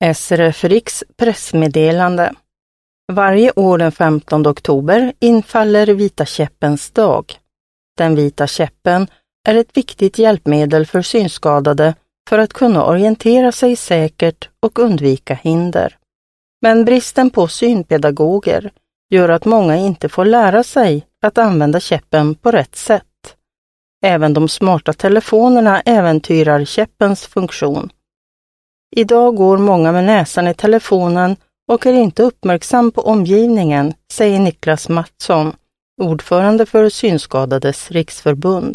SRF Riks pressmeddelande. Varje år den 15 oktober infaller Vita käppens dag. Den vita käppen är ett viktigt hjälpmedel för synskadade för att kunna orientera sig säkert och undvika hinder. Men bristen på synpedagoger gör att många inte får lära sig att använda käppen på rätt sätt. Även de smarta telefonerna äventyrar käppens funktion. Idag går många med näsan i telefonen och är inte uppmärksam på omgivningen, säger Niklas Mattsson, ordförande för Synskadades riksförbund.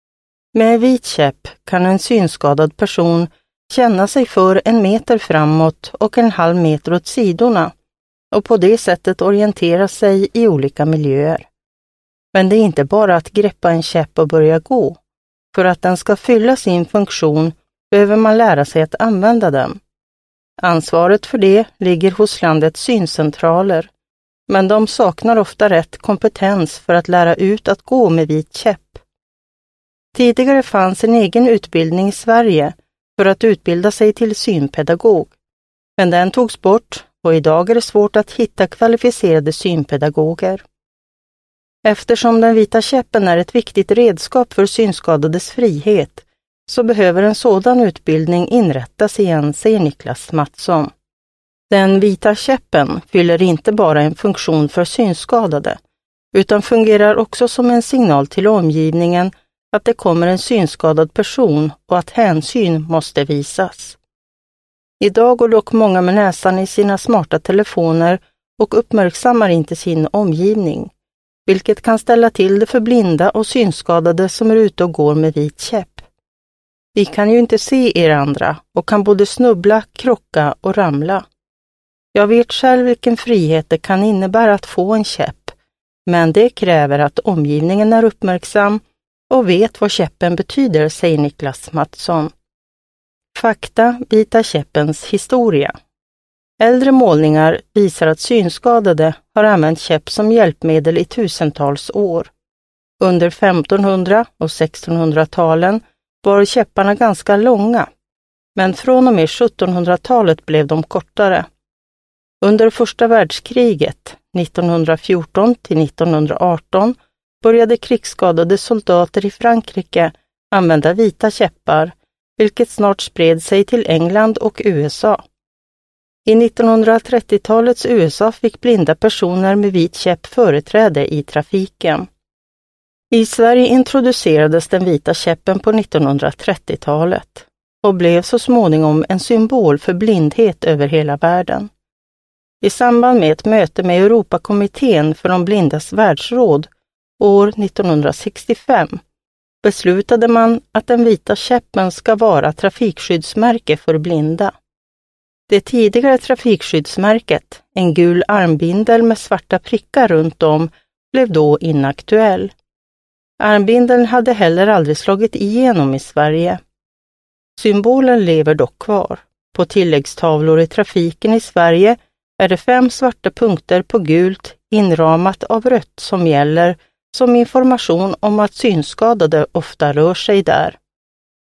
Med vit käpp kan en synskadad person känna sig för 1 meter framåt och 1,5 meter åt sidorna och på det sättet orientera sig i olika miljöer. Men det är inte bara att greppa en käpp och börja gå. För att den ska fylla sin funktion behöver man lära sig att använda den. Ansvaret för det ligger hos landets syncentraler, men de saknar ofta rätt kompetens för att lära ut att gå med vit käpp. Tidigare fanns en egen utbildning i Sverige för att utbilda sig till synpedagog, men den togs bort och idag är det svårt att hitta kvalificerade synpedagoger. Eftersom den vita käppen är ett viktigt redskap för synskadades frihet så behöver en sådan utbildning inrättas igen, säger Niklas Mattsson. Den vita käppen fyller inte bara en funktion för synskadade utan fungerar också som en signal till omgivningen att det kommer en synskadad person och att hänsyn måste visas. Idag går dock många med näsan i sina smarta telefoner och uppmärksammar inte sin omgivning, vilket kan ställa till det för blinda och synskadade som är ute och går med vit käpp. Vi kan ju inte se er andra och kan både snubbla, krocka och ramla. Jag vet själv vilken frihet det kan innebära att få en käpp, men det kräver att omgivningen är uppmärksam och vet vad käppen betyder, säger Niklas Mattsson. Fakta, Vita käppens historia. Äldre målningar visar att synskadade har använt käpp som hjälpmedel i tusentals år. Under 1500- och 1600-talen var käpparna ganska långa, men från och med 1700-talet blev de kortare. Under första världskriget, 1914 till 1918, började krigsskadade soldater i Frankrike använda vita käppar, vilket snart spred sig till England och USA. I 1930-talets USA fick blinda personer med vit käpp företräde i trafiken. I Sverige introducerades den vita käppen på 1930-talet och blev så småningom en symbol för blindhet över hela världen. I samband med ett möte med Europakommittén för de blindas världsråd år 1965 beslutade man att den vita käppen ska vara trafikskyddsmärke för blinda. Det tidigare trafikskyddsmärket, en gul armbindel med svarta prickar runt om, blev då inaktuell. Armbindeln hade heller aldrig slagit igenom i Sverige. Symbolen lever dock kvar. På tilläggstavlor i trafiken i Sverige är det 5 svarta punkter på gult inramat av rött som gäller som information om att synskadade ofta rör sig där.